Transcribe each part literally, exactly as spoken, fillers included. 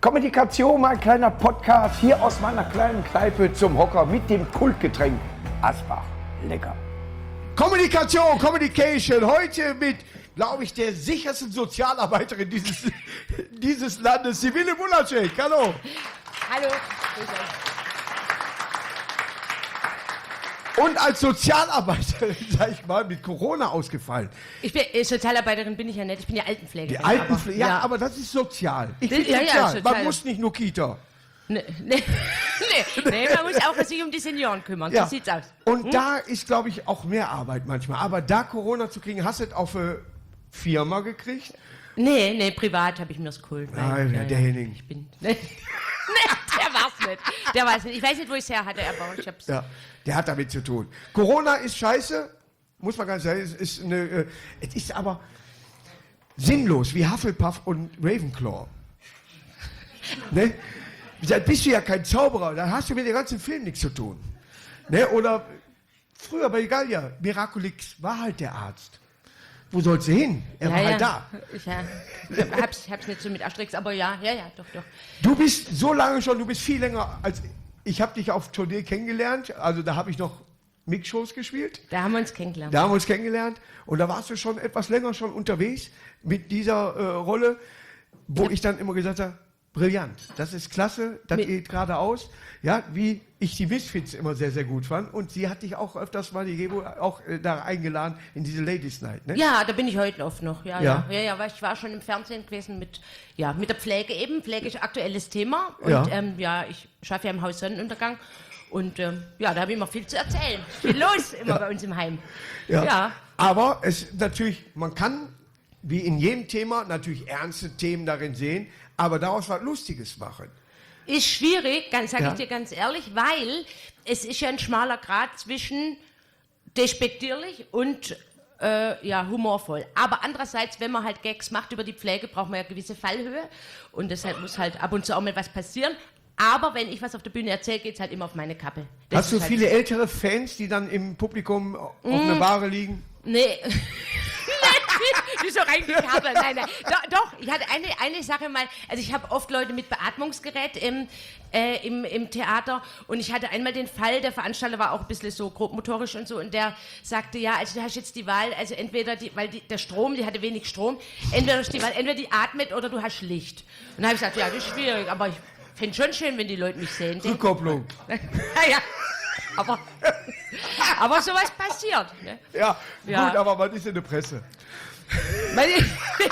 Kommunikation, mein kleiner Podcast hier aus meiner kleinen Kneipe zum Hocker mit dem Kultgetränk Asbach. Lecker. Kommunikation, Communication, heute mit, glaube ich, der sichersten Sozialarbeiterin dieses, dieses Landes, Sibylle Bulacek. Hallo. Hallo. Und als Sozialarbeiterin, sag ich mal, mit Corona ausgefallen. Ich bin, äh, Sozialarbeiterin bin ich ja nicht, ich bin ja Altenpflegerin. Die Altenpflege, ja, ja, aber das ist sozial. Ich Das- bin ja, ja, sozial. sozial. Man muss nicht nur Kita. Nee, nee, nee, nee, man muss auch sich um die Senioren kümmern, Ja. so sieht's aus. Und da ist, glaube ich, auch mehr Arbeit manchmal. Aber da Corona zu kriegen, hast du es auf eine Firma gekriegt? Nee, nee, privat habe ich mir's geholt. weil- Nein, ja, der ja, Henning. Ich bin, nee, nee, der war's nicht. Der war's nicht. Ich weiß nicht, wo ich's her hatte, aber ich hab's. Ja, der hat damit zu tun. Corona ist scheiße, muss man ganz sagen. Es ist, eine, äh, es ist aber sinnlos, wie Hufflepuff und Ravenclaw. Ne? Da bist du ja kein Zauberer, da hast du mit dem ganzen Film nichts zu tun. Ne? Oder früher bei Gallia, Miraculix war halt der Arzt. Wo sollst du hin? Er ja, war ja. halt da. Ich ja, hab's, hab's nicht so mit Asterix, aber ja, ja, ja, doch, doch. Du bist so lange schon, du bist viel länger als ich habe dich auf Tournee kennengelernt, also da habe ich noch Mix-Shows gespielt. Da haben wir uns kennengelernt. Da haben wir uns kennengelernt und da warst du schon etwas länger schon unterwegs mit dieser äh, Rolle, wo Ja. ich dann immer gesagt habe, brillant, das ist klasse, das Mit- geht geradeaus. Ja, wie ich die Misfits immer sehr, sehr gut fand. Und sie hat dich auch öfters mal, die Gebo, auch äh, da eingeladen in diese Ladies Night, ne? Ja, da bin ich heute oft noch. Ja, Ja. ja, ja, ja, weil ich war schon im Fernsehen gewesen mit, ja, mit der Pflege eben. Pflege ist aktuelles Thema. Und Ja. ja, ähm, ja ich schaffe ja im Haus Sonnenuntergang. Und ähm, ja, da habe ich immer viel zu erzählen. Viel los immer bei uns im Heim. Ja. Aber es natürlich, man kann, wie in jedem Thema, natürlich ernste Themen darin sehen, aber daraus was Lustiges machen. Ist schwierig, ganz sage Ja. ich dir ganz ehrlich, weil es ist ja ein schmaler Grat zwischen despektierlich und äh, ja, humorvoll. Aber andererseits, wenn man halt Gags macht über die Pflege, braucht man ja gewisse Fallhöhe und deshalb muss halt ab und zu auch mal was passieren. Aber wenn ich was auf der Bühne erzähle, geht es halt immer auf meine Kappe. Das Hast du ist halt viele ältere Fans, die dann im Publikum auf einer Bahre liegen? Nee. Die ist so reingekabelt. Nein, nein. Doch, doch, ich hatte eine, eine Sache mal, also ich habe oft Leute mit Beatmungsgerät im, äh, im, im Theater und ich hatte einmal den Fall, der Veranstalter war auch ein bisschen so grobmotorisch und so und der sagte, ja, also du hast jetzt die Wahl, also entweder, die, weil die, der Strom, die hatte wenig Strom, entweder hast du die Wahl, entweder die atmet oder du hast Licht. Und dann habe ich gesagt, ja, das ist schwierig, aber ich finde es schon schön, wenn die Leute mich sehen. Rückkopplung. ja, ja. Aber, aber sowas passiert. Ne? Ja, Ja. gut, aber man ist in der Presse. Weil ich,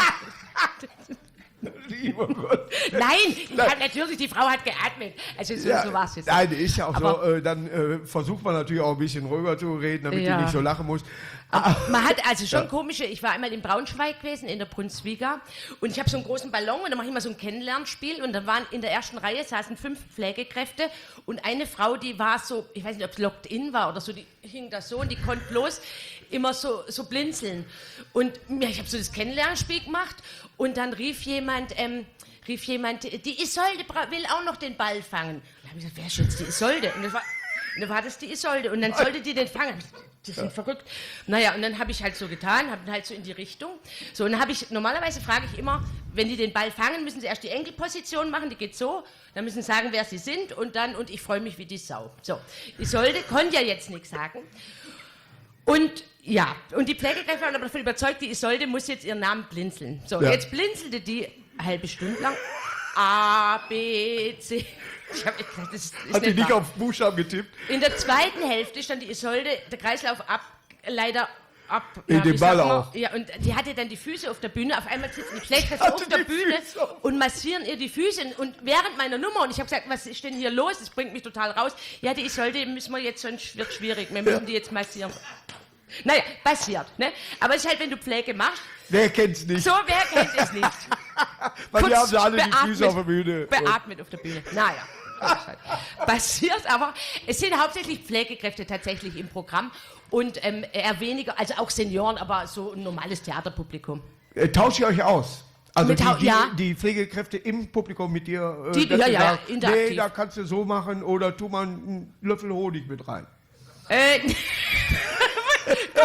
Lieber Gott. Nein, ich hab natürlich, die Frau hat geatmet. Also so, Ja, so war es jetzt. nein, ist ja auch Aber- so, äh, dann äh, versucht man natürlich auch ein bisschen ruhiger zu reden, damit Ja. die nicht so lachen muss. Man hat also schon komische, ich war einmal in Braunschweig gewesen, in der Brunswiga, und ich habe so einen großen Ballon und dann mache ich mal so ein Kennenlernspiel und dann waren in der ersten Reihe saßen fünf Pflegekräfte und eine Frau, die war so, ich weiß nicht, ob es locked in war oder so, die hing da so und die konnte bloß immer so, so blinzeln. Und ja, ich habe so das Kennenlernspiel gemacht und dann rief jemand, ähm, rief jemand, die Isolde bra- will auch noch den Ball fangen. Und dann habe ich gesagt, wer ist jetzt die Isolde? Und das war, und dann war das die Isolde und dann sollte die den fangen. Die sind verrückt. Naja, und dann habe ich halt so getan, habe halt so in die Richtung. So, und dann habe ich, normalerweise frage ich immer, wenn die den Ball fangen, müssen sie erst die Enkelposition machen, die geht so, dann müssen sie sagen, wer sie sind und dann, und ich freue mich wie die Sau. So, Isolde konnte ja jetzt nichts sagen. Und ja, und die Pflegekräfte waren aber davon überzeugt, die Isolde muss jetzt ihren Namen blinzeln. So, Ja. jetzt blinzelte die eine halbe Stunde lang. A, B, C. Ich hab echt gedacht, das ist, ist Hat die nicht nicht wahr. auf Buchstaben getippt? In der zweiten Hälfte stand die Isolde, der Kreislauf ab, leider ab. In den ich Ball sag mal, auch. Ja, und die hatte dann die Füße auf der Bühne. Auf einmal sitzen die Pflegekräfte Hatte auf der die Bühne Füße auf. und massieren ihr die Füße. Und während meiner Nummer, und ich habe gesagt, was ist denn hier los? Das bringt mich total raus. Ja, die Isolde müssen wir jetzt, sonst wird schwierig. Wir müssen die jetzt massieren. Naja, passiert, ne? Aber es ist halt, wenn du Pflege machst, Wer kennt's nicht? so, wer kennt es nicht? Weil wir Kurz haben ja alle die beatmet- Füße auf der Bühne. Beatmet auf der Bühne. Naja. Passiert, aber es sind hauptsächlich Pflegekräfte tatsächlich im Programm und ähm, eher weniger, also auch Senioren, aber so ein normales Theaterpublikum. Äh, tauscht ihr euch aus? Also Mit die, Tau- die, ja. die Pflegekräfte im Publikum mit dir, äh, Die- dass ja, sie ja, sagen, interaktiv. nee, da kannst du so machen oder tu mal einen Löffel Honig mit rein. Äh, kommt drauf an,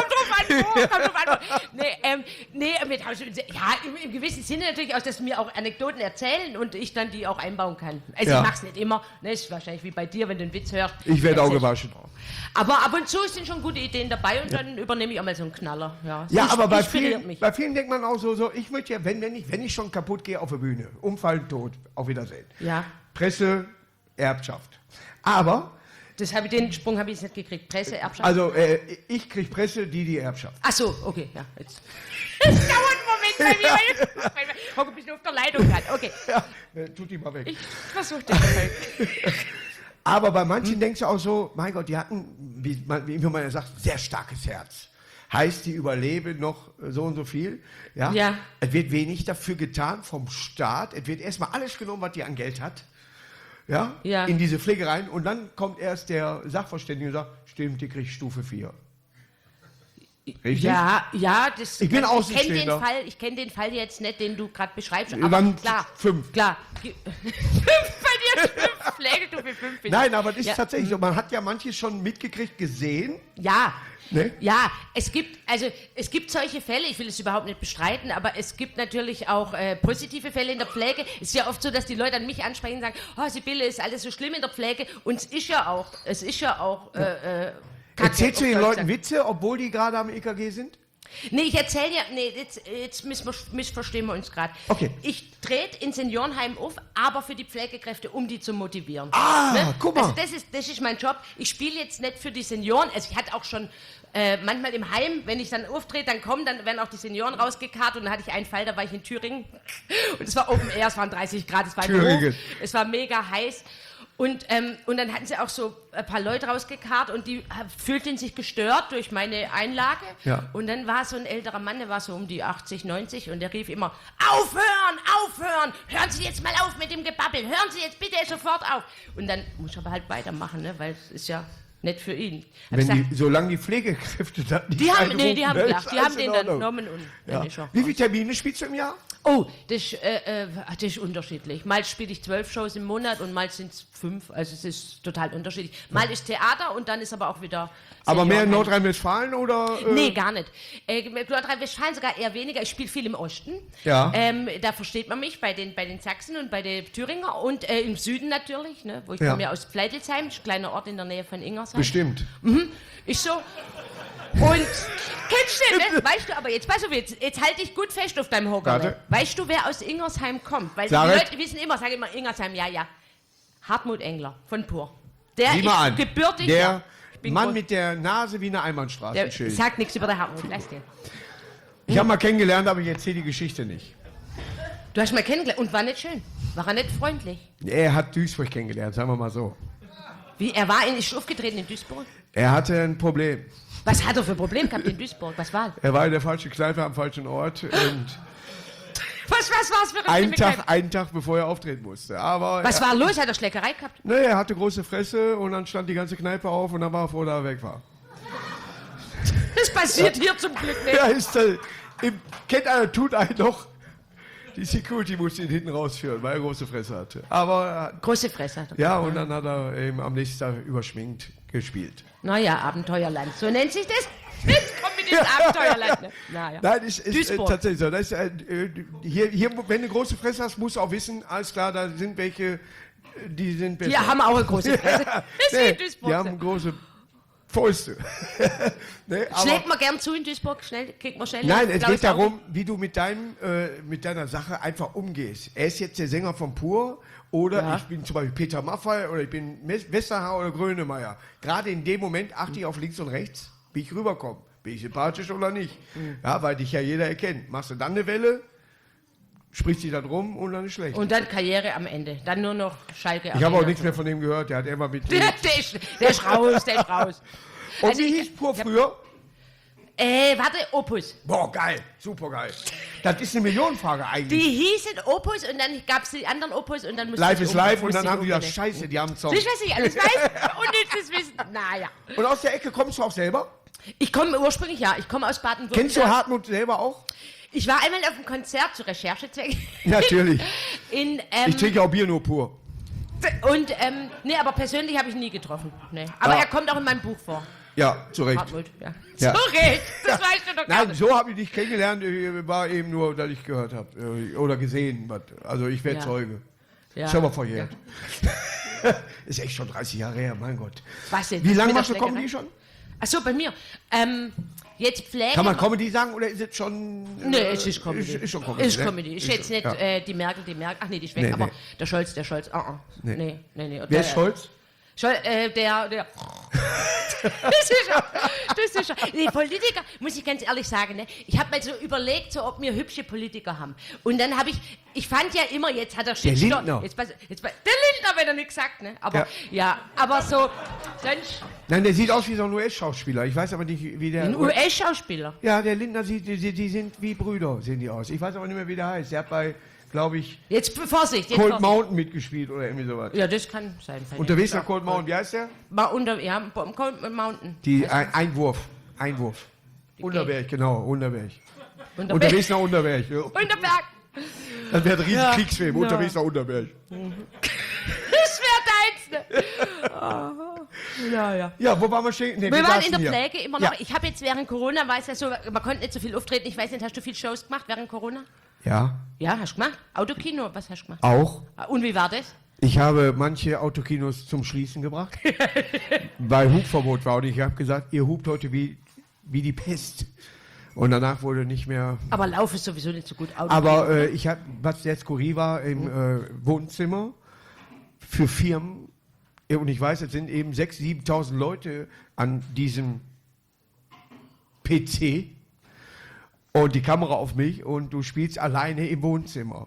Oh, kommt drauf an. Nee, ähm, nee, mit, ja, im, im gewissen Sinne natürlich auch, dass mir auch Anekdoten erzählen und ich dann die auch einbauen kann. Also Ja. ich mach's nicht immer, ne, ist wahrscheinlich wie bei dir, wenn du einen Witz hörst. Ich werde auch erzählst- gewaschen. Aber ab und zu sind schon gute Ideen dabei und dann übernehme ich auch mal so einen Knaller. Ja, Ja, Ins- aber bei inspiriert vielen, mich. bei vielen denkt man auch so, so ich möchte ja, wenn, wenn, ich, wenn ich schon kaputt gehe auf der Bühne, umfallen, tot, auf Wiedersehen. Ja, Presse, Erbschaft. Aber, das hab ich, den Sprung habe ich jetzt nicht gekriegt. Presse, Erbschaft. also äh, ich krieg Presse, die die Erbschaft. Ach so, okay, ja, jetzt. Es dauert einen Moment bei mir. Ich hocke ein bisschen auf der Leitung gerade. Okay, Ja, äh, tut die mal weg. ich versuche das mal. Aber bei manchen denkst du auch so, mein Gott, die hatten, wie man, wie man ja sagt, sehr starkes Herz. Heißt, die überleben noch so und so viel. Ja? Ja. Es wird wenig dafür getan vom Staat. Es wird erstmal alles genommen, was die an Geld hat. Ja? Ja. In diese Pflegereien. Und dann kommt erst der Sachverständige und sagt, stimmt, die kriegt Stufe vier. Richtig? Ja, ja, das, Ich bin ich kenne Außenstehender. den Fall, ich kenne den Fall jetzt nicht, den du gerade beschreibst, Wir aber waren klar, fünf. klar. Fünf bei dir, fünf Pflegestufe fünf. bin ich. Nein, aber das ist ja. tatsächlich so. Man hat ja manches schon mitgekriegt, gesehen. Ja. Ne? Ja, es gibt, also es gibt solche Fälle, ich will es überhaupt nicht bestreiten, aber es gibt natürlich auch äh, positive Fälle in der Pflege. Es ist ja oft so, dass die Leute an mich ansprechen und sagen, oh Sibylle, ist alles so schlimm in der Pflege. Und es ist ja auch, es ist ja auch äh, äh, Kacke, Erzählst du auf den Deutsch Leuten gesagt. Witze, obwohl die gerade am E K G sind? Nee, ich erzähle ja, nee, jetzt, jetzt missver missverstehen wir uns gerade. Okay. Ich trete in Seniorenheim auf, aber für die Pflegekräfte, um die zu motivieren. Ah, guck mal. Also das ist, das ist mein Job. Ich spiele jetzt nicht für die Senioren. Also ich hatte auch schon äh, manchmal im Heim, wenn ich dann auftrete, dann kommen, dann werden auch die Senioren rausgekarrt. Und dann hatte ich einen Fall, da war ich in Thüringen. Und es war Open Air, es waren dreißig Grad, es war im Thüringen. Hof, es war mega heiß. Und, ähm, und dann hatten sie auch so ein paar Leute rausgekarrt und die äh, fühlten sich gestört durch meine Einlage. Ja. Und dann war so ein älterer Mann, der war so um die achtzig, neunzig und der rief immer, aufhören, aufhören, hören Sie jetzt mal auf mit dem Gebabbel, hören Sie jetzt bitte sofort auf. Und dann muss ich aber halt weitermachen, ne, weil es ist ja nicht für ihn. Hab Wenn gesagt, die, solange die Pflegekräfte das nicht die haben, nee, die einrufen, haben ne, gelacht, ist die haben alles in den dann Ordnung. genommen und Ja. dann ist er Wie viele Termine spielst du im Jahr? Oh, das, ist, äh, äh, das ist unterschiedlich. Mal spiele ich zwölf Shows im Monat und mal sind es fünf. Also es ist total unterschiedlich. Mal ist Theater und dann ist aber auch wieder Aber mehr in Seniorenheim. Nordrhein-Westfalen oder? Äh? Nee, gar nicht. Äh, Nordrhein-Westfalen sogar eher weniger. Ich spiele viel im Osten. Ja. Ähm, da versteht man mich bei den, bei den Sachsen und bei den Thüringer. Und äh, im Süden natürlich, ne, wo ich Ja. komme ja aus Pfleidelsheim, ein kleiner Ort in der Nähe von Ingersheim. Bestimmt. Ich so. Und kennst du den, ne? Weißt du, aber jetzt pass auf, jetzt, jetzt halte ich gut fest auf deinem Hocker. Warte. Ne? Weißt du, wer aus Ingersheim kommt? Weil Sag die es. Leute wissen immer, sage immer Ingersheim, ja, ja. Hartmut Engler von Pur. Der Sieh ist mal an. gebürtig. Der ja. Ich bin Mann groß- mit der Nase wie eine der Einbahnstraßenschild. sagt nichts über den Hartmut, lass den. Ich habe mal kennengelernt, aber ich erzähle die Geschichte nicht. Du hast ihn mal kennengelernt und war nicht schön. War er nicht freundlich? Er hat Duisburg kennengelernt, sagen wir mal so. Wie, er war in, ist aufgetreten in Duisburg? Er hatte ein Problem. Was hat er für ein Problem gehabt in Duisburg? Was war? Er war in der falschen Kneipe am falschen Ort und Was, was war es für einen eine Tag, Kneipe? einen Tag bevor er auftreten musste. Aber Was er, war los? Hat er Schlägerei gehabt? ne, er hatte große Fresse und dann stand die ganze Kneipe auf und dann war er froh, dass er weg war. Das passiert hier zum Glück nicht. Ja, ist äh, im, kennt einer, tut einen noch. Die Security musste ihn hinten rausführen, weil er große Fresse hatte. Aber Große Fresse hat er. äh, ja, und dann hat er eben am nächsten Tag überschminkt gespielt. Naja, Abenteuerland, so nennt sich das. Jetzt kommt mit ins Abenteuerland. Ne? Naja. Nein, ist, ist äh, Duisburg. tatsächlich so. Das ist, äh, hier, hier, wenn du eine große Fresse hast, musst du auch wissen, alles klar, da sind welche, die sind besser. Die haben auch eine große Fresse. Das ist wie Nee, in Duisburg. die haben große Fäuste. Nee, aber- Schlägt man gern zu in Duisburg? Schnell, kriegt man schnell. Nein, es blaues geht darum, Auge? wie du mit, deinem, äh, mit deiner Sache einfach umgehst. Er ist jetzt der Sänger von Pur oder Ja. ich bin zum Beispiel Peter Maffay oder ich bin Mes- Westerhaar oder Grönemeyer. Gerade in dem Moment achte ich auf links und rechts, wie ich rüberkomme. Bin ich sympathisch oder nicht? Mhm. Ja, weil dich ja jeder erkennt. Machst du dann eine Welle, sprichst die dann rum und dann ist schlecht. Und dann Karriere am Ende. Dann nur noch Schalke. ich habe auch nichts mehr von dem gehört, der hat immer mit. Der, der, ist, der ist raus, der ist raus. Und Also wie ich- hieß Pur früher? Äh, warte, Opus. Boah, geil, super geil. Das ist eine Millionenfrage eigentlich. Die hießen Opus und dann gab es die anderen Opus und dann musste Live ich is um- live und musste dann ich haben die gesagt, umbenennen. scheiße, die haben einen Song. Siehst du, was ich alles weiß? Unnützes Wissen. Naja. Und aus der Ecke kommst du auch selber? Ich komme ursprünglich, ja, ich komme aus Baden-Württemberg. Kennst du Hartmut selber auch? Ich war einmal auf einem Konzert zu Recherchezwecken. Natürlich. In, ähm, Ich trinke auch Bier nur pur. und, ähm, nee, aber persönlich habe ich ihn nie getroffen. Nee. Aber Ah. er kommt auch in meinem Buch vor. Ja, zu Recht. Hartmut, ja. Ja. Zu Recht, das weißt du doch gar Nein, nicht. so habe ich dich kennengelernt, äh, war eben nur, dass ich gehört habe äh, oder gesehen. was- Also ich werde Ja. Zeuge. Ja. Ist aber verjährt. Ist echt schon dreißig Jahre her, mein Gott. Was denn? Wie lange Mit der machst du Schlägerei? Comedy schon? Achso, bei mir. Ähm, jetzt Pflege. Kann man Comedy sagen oder ist es schon... Nee, äh, es ist Comedy. Ist, ist schon Comedy, Ist ne? Comedy. Ist Ist jetzt schon- nicht ja. äh, die Merkel, die Merkel. Ach nee, die ist weg. Nee, aber nee. der Scholz, der Scholz. Ah, ah. Nee. Nee, nee, nee. Wer Der- ist Scholz? Schol, äh, der, der. Das ist ja, das ist ja. Die Politiker, muss ich ganz ehrlich sagen, ne? Ich habe mal so überlegt, so, ob wir hübsche Politiker haben. Und dann habe ich, ich fand ja immer, jetzt hat er Shitstorm. Lindner. Jetzt, pass- jetzt, pass- der Lindner, wenn er nichts sagt, ne? Aber, ja. Ja. aber so, sonst, Nein, der sieht aus wie so ein U S-Schauspieler. Ich weiß aber nicht, wie der... ein U S-Schauspieler. Ja, der Lindner sieht, die, die, die sind wie Brüder, sehen die aus. Ich weiß aber nicht mehr, wie der heißt. Der hat bei, glaube ich, Jetzt Vorsicht, jetzt Cold Vorsicht. Mountain mitgespielt oder irgendwie sowas. Ja, das kann sein. Unterwegs nach ja. Cold Mountain, wie heißt der? Mal unter, ja, Cold Mountain. Die ein, Einwurf. Einwurf. Unterberg, genau, Unterberg. Unterberg. Unterwegs nach Unterberg. Ja. Unterberg. Das wäre ein riesen Ja. Kriegsfilm. Ja. Unterwegs nach Unterberg. Das wäre deins, ne? Aha. Ja, ja. Ja, wo waren wir stehen? Nee, Wir waren saßen in der hier. Pflege immer noch. Ja. Ich habe jetzt während Corona, weiß ja so, man konnte nicht so viel auftreten. Ich weiß nicht, hast du viel Shows gemacht während Corona? Ja, Ja, hast du gemacht? Autokino, was hast du gemacht? auch. Ah, Und wie war das? Ich habe manche Autokinos zum Schließen gebracht, weil Hubverbot war. Und ich habe gesagt, ihr hupt heute wie, wie die Pest. Und danach wurde nicht mehr... Aber Lauf ist sowieso nicht so gut. Autokino. Aber äh, ich habe, was sehr skurril war, im äh, Wohnzimmer für Firmen, ja, und ich weiß, es sind eben sechstausend, siebentausend Leute an diesem P C und die Kamera auf mich und du spielst alleine im Wohnzimmer.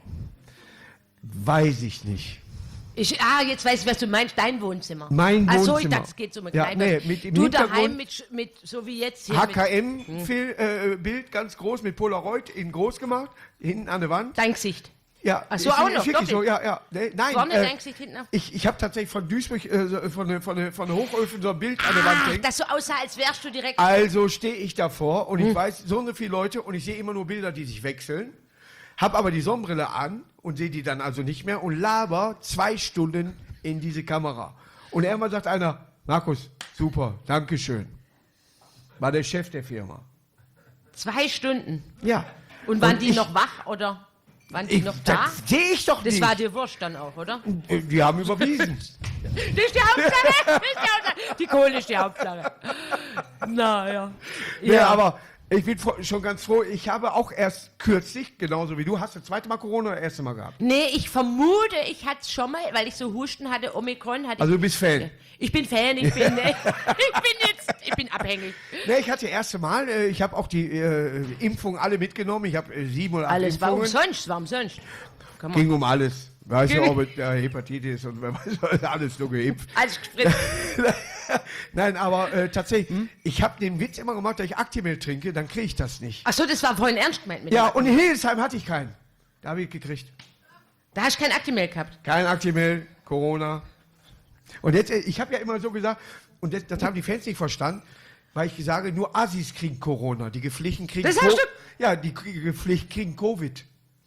Weiß ich nicht. Ich, ah, jetzt weiß ich, was du meinst, dein Wohnzimmer. Mein Ach so, Wohnzimmer. ich dachte, es geht so mit Ja, Kneipe. nee, mit im Du Hintergrund- daheim mit, mit, so wie jetzt hier. H Mit K M-Bild, ganz groß, mit Polaroid, in groß gemacht, hinten an der Wand. dein Gesicht. Ja, Ach so, ist- auch ist noch, wirklich so, doppelt. ja, ja. Nee, nein, Vorne äh, dein Gesicht, hinten auf. Ich, ich habe tatsächlich von Duisburg, äh, so- von, der- von, der- von der Hochöfen so ein Bild an der Wand Ach, hängen. das so aussah, als wärst du direkt. Also stehe ich davor und Hm. ich weiß, so und so viele Leute und ich sehe immer nur Bilder, die sich wechseln, habe aber die Sonnenbrille an und sehe die dann also nicht mehr und laber zwei Stunden in diese Kamera. Und irgendwann sagt einer, Markus, super, Dankeschön. War der Chef der Firma. Zwei Stunden. Ja. Und waren Und die ich- noch wach oder waren die Ich, noch da? das sehe ich doch Das nicht. war dir wurscht dann auch, oder? Äh, Die haben überwiesen. Das ist die Hauptsache. Das ist die Hauptsache. Die Kohle ist die Hauptsache. Naja. Ja, aber ich bin froh- schon ganz froh. Ich habe auch erst kürzlich, genauso wie du, hast du das zweite Mal Corona oder das erste Mal gehabt? Nee, ich vermute, ich hatte es schon mal, weil ich so Husten hatte, Omikron hatte. Also ich, du bist Fan? Ich bin Fan, ich bin, ich bin jetzt, ich bin abhängig. Ne, ich hatte das erste Mal, äh, ich habe auch die äh, Impfungen alle mitgenommen. Ich habe äh, sieben oder acht Alles war Impfungen. umsonst, war umsonst. Komm mal. Ging um alles. Weißt du, Ging- ob es äh, Hepatitis und wer weiß, was, alles nur geimpft. Alles gespritzt. Nein, aber äh, tatsächlich, Hm? ich habe den Witz immer gemacht, dass ich Actimel trinke, dann kriege ich das nicht. Achso, das war vorhin ernst gemeint mit Ja, dem und in Hildesheim hatte ich keinen. Da habe ich gekriegt. Da hast du kein Actimel gehabt. Kein Actimel, Corona. Und jetzt, äh, ich habe ja immer so gesagt, und das, das haben die Fans nicht verstanden, weil ich sage, nur Assis kriegen Corona, die Gepflichten kriegen Das hast du- Ja, die K- Gepflicht kriegen Covid.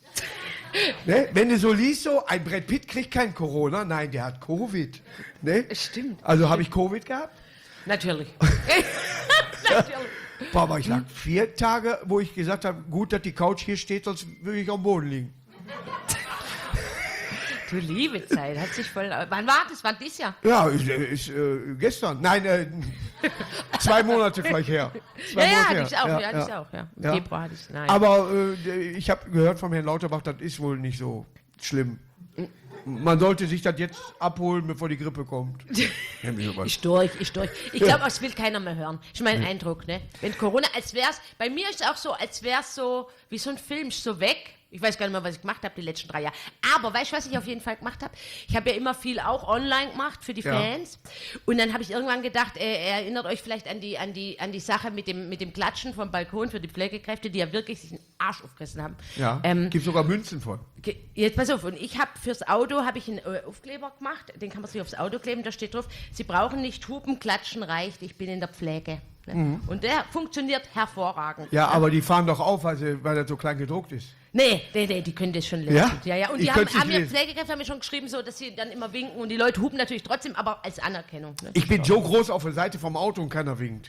Ne? Wenn du so liest, so, ein Brad Pitt kriegt kein Corona, nein, der hat Covid. Ne? Stimmt. Also habe ich Covid gehabt? Natürlich. Natürlich. Boah, aber ich lag vier Tage, wo ich gesagt habe, gut, dass die Couch hier steht, sonst würde ich am Boden liegen. Du liebe Zeit, hat sich voll. Wann war das? Wann dies Jahr? Ja, ist, äh, ist äh, gestern. Nein, äh, zwei Monate vielleicht her. Zwei Ja, ja, Monate hatte her. ich auch. Ja, hatte ich auch. Ja. Im Ja. Februar hatte ich Nein. Aber äh, ich habe gehört vom Herrn Lauterbach, das ist wohl nicht so schlimm. Man sollte sich das jetzt abholen, bevor die Grippe kommt. Nämlich sowas. Ich durch, ich durch. Ich glaube, es will keiner mehr hören. Ist mein Eindruck, ne? Wenn Corona, als wär's, bei mir ist es auch so, als wär's so, wie so ein Film, ist so weg. Ich weiß gar nicht mehr, was ich gemacht habe die letzten drei Jahre. Aber weißt du, was ich auf jeden Fall gemacht habe? Ich habe ja immer viel auch online gemacht für die Ja. Fans. Und dann habe ich irgendwann gedacht, äh, erinnert euch vielleicht an die, an die, an die Sache mit dem, mit dem Klatschen vom Balkon für die Pflegekräfte, die ja wirklich sich den Arsch aufgerissen haben. Ja, Ähm, gibt sogar Münzen von. Ge- Jetzt pass auf, und ich habe fürs Auto habe ich einen äh, Aufkleber gemacht, den kann man sich aufs Auto kleben, da steht drauf, Sie brauchen nicht hupen, klatschen reicht, ich bin in der Pflege. Ne? Mhm. Und der funktioniert hervorragend. Ja, ne? aber die fahren doch auf, weil, sie, weil er so klein gedruckt ist. Nee, nee, nee, die können das schon lesen. Ja? Ja, ja. Und Ich die haben, könnte es haben nicht mir lesen. Pflegekräfte haben mir schon geschrieben, so, dass sie dann immer winken und die Leute hupen natürlich trotzdem, aber als Anerkennung. Ne? Ich bin so groß auf der Seite vom Auto und keiner winkt.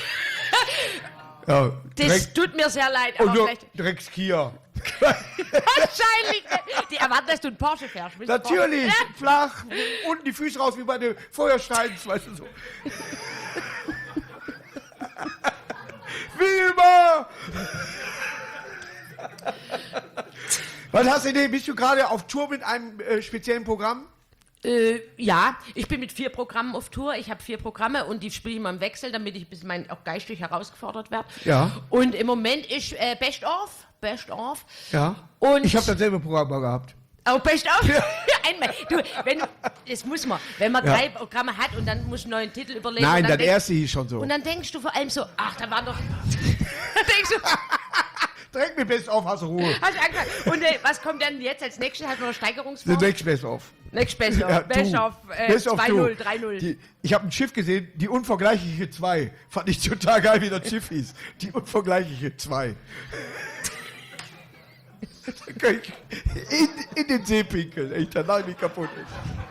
Ja, Das Dreck, tut mir sehr leid, und aber nur vielleicht Drecks-Kia. wahrscheinlich. Die erwarten, dass du einen Porsche fährst. Willst du Natürlich, Porsche? flach, unten die Füße raus wie bei den Feuersteins, weißt du so. Wie immer! Was hast du denn? Bist du gerade auf Tour mit einem äh, speziellen Programm? Äh, ja, ich bin mit vier Programmen auf Tour. Ich habe vier Programme und die spiele ich immer im Wechsel, damit ich ein bisschen mein, auch geistig herausgefordert werde. Ja. Und im Moment ist äh, Best of. Best of. Ja. Und Ich habe dasselbe Programm mal gehabt. Oh, Best of? Ja. Einmal. Du, wenn, das muss man. Wenn man Ja. drei Programme hat und dann muss man einen neuen Titel überlegen. Nein, und dann das denk- erste hieß schon so. Und dann denkst du vor allem so, ach, da war doch... dann denkst du, Direkt mit Best of, hast du Ruhe. hast du angefangen. Und äh, was kommt dann jetzt als nächstes? Hat man noch The Steigerungsfonds? next Best of. Next Best of. Ja, Best du. of äh, Best of zwei du. null, drei null. Die- Ich habe ein Schiff gesehen, die unvergleichliche zwei. Fand ich total geil, wie das Schiff hieß. Die unvergleichliche zwei. Da kann ich in, in den See pinkeln, echt, der Leib mich kaputt ist.